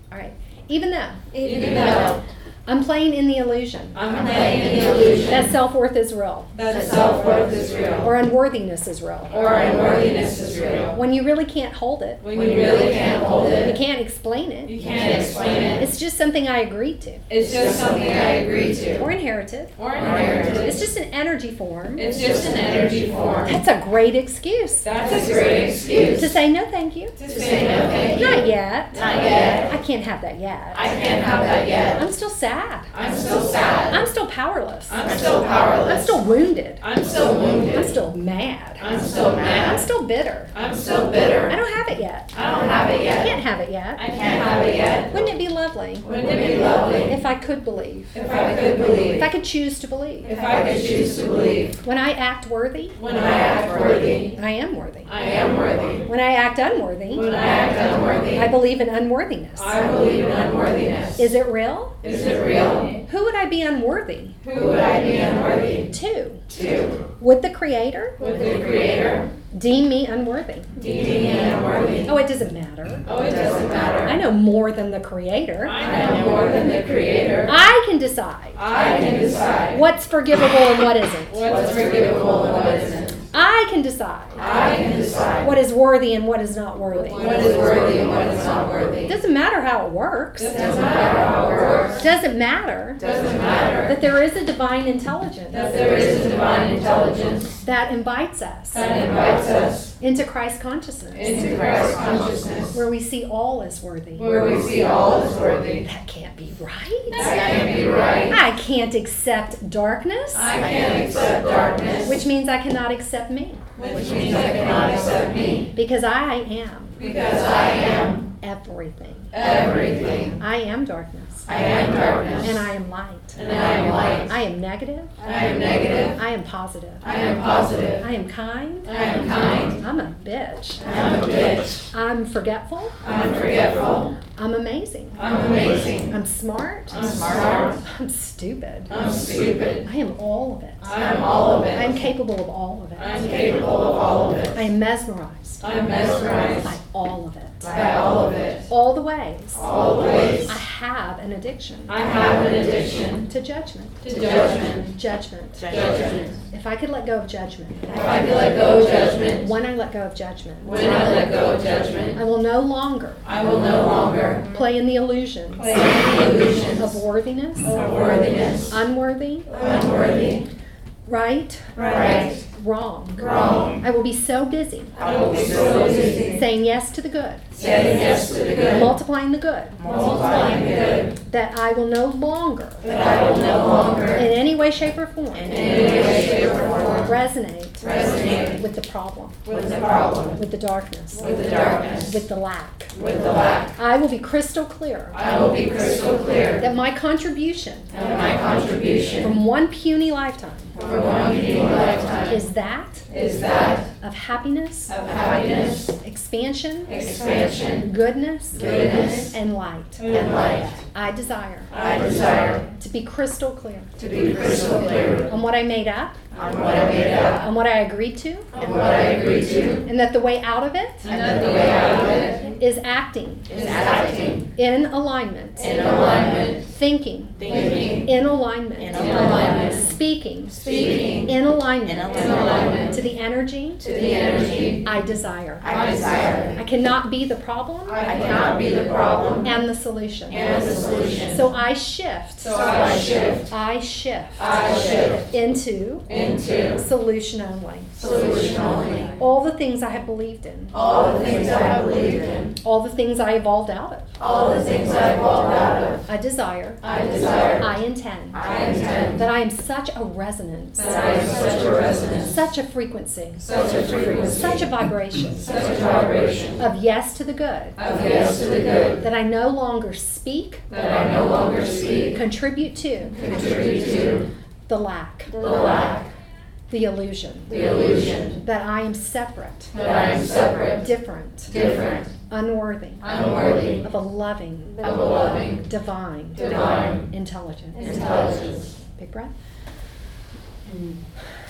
All right. Even though Even though I'm playing in the illusion I'm playing in the illusion that self-worth is real, that self-worth is real, or unworthiness is real, or unworthiness is real, when you really can't hold it, when you really can't hold you it, can't explain it, you can't explain it, it's just something I agreed to, it's just something I agreed to, or inherited. or inherited. It's just an energy form. It's just an energy form. That's a great excuse That's a great excuse to say no thank you. to say no thank you. Not yet. Not yet. I can't have that yet. I can't have that yet. I'm still sad. I'm still sad. I'm still powerless. I'm still powerless. I'm still wounded. I'm still wounded. I'm still mad. I'm still mad. I'm still bitter. I'm still bitter. I don't have it yet. I don't have it I yet. can't have it yet. I can't have it yet. Wouldn't it be lovely Wouldn't it be lovely if I could believe? if I could believe? If I could choose to believe. If I could choose to believe. When I act worthy, When I act worthy, I am worthy. I am worthy. When I act unworthy, When I act unworthy, I believe in unworthiness. I believe in unworthiness. Is it real? Is it real? Who would I be unworthy Who would I be unworthy to? to? Would the Creator Would the Creator deem me unworthy? deem me unworthy? Oh, it doesn't matter. Oh, it doesn't matter. I know more than the Creator. I know more than the Creator. I can decide I can decide what's forgivable and what isn't. what's forgivable and what isn't. I can decide I can decide what is worthy and what is not worthy. what is worthy and what is not worthy. It doesn't matter how it works. It doesn't matter how it works. It doesn't matter Doesn't matter that there is a divine intelligence that there is a divine intelligence that invites us that invites us into Christ consciousness, into Christ consciousness, where we see all as worthy. where we see all is worthy. That can't be right. That can't be right. I can't accept darkness, I can't accept darkness, which means I cannot accept me, which means I cannot accept me, because I am because I am everything. everything. I am darkness, I am darkness, and I am light. and I am light. I am negative, I am negative. I am positive. I am positive. I am kind, I am kind. I'm a bitch. I'm a bitch. I'm forgetful, I'm forgetful. I'm amazing. I'm amazing. I'm smart, I'm smart. I'm stupid. I'm stupid. I am all of it. I am all of I it. am capable of all of it. I'm capable of all of I it. am mesmerized I'm mesmerized by all of it. by all of it. All the ways All the ways. I have an addiction I have an addiction to judgment. to judgment. Judgment. Judgment. If I could let go of judgment, If I could let go of judgment, when I let go of judgment, when I let go of judgment, I will no longer I will no longer play in the illusions play in the illusions of worthiness, of worthiness, unworthy, unworthy, right, right, wrong. wrong. I will be so busy I will be so busy saying yes to the good, saying yes to the good, multiplying the good, multiplying the good, that I will no longer, that I will no longer, in any way, shape, or form, in any way, shape, or form, resonate resonate with the problem, with the problem, with the darkness, with the darkness, with the lack. with the lack. I will be crystal clear I will be crystal clear that my contribution that my contribution from one puny lifetime for one unique lifetime is that is that of happiness, of happiness, expansion, expansion, goodness, goodness, and light. and light. I desire I desire to be crystal clear to be crystal clear on what I made up, on what I made up on what I agreed to, and what I agreed to, and that the way out of it and that the way out of it is acting is acting in alignment, in alignment, thinking thinking in alignment, in alignment, speaking speaking in alignment, in alignment to the energy to the energy I desire. I desire. I cannot be the problem I cannot be the problem and the solution. and the solution. So I shift. So I shift. I shift I shift into into solution only. solution only. All the things I have believed in, All the things I believed in, all the things I evolved out of, all the things I evolved out of, I desire, I desire, I intend I intend, that I am such a resonance, that I am such a resonance, such a frequency, such a frequency, such a vibration such a vibration of yes to the good, of yes to the good, that I no longer speak, that I no longer speak, contribute to contribute to the lack, the lack, the illusion, the illusion, that I am separate, that I am separate, different, different, unworthy unworthy of a loving, of a loving, divine, divine intelligence. intelligence. Big breath.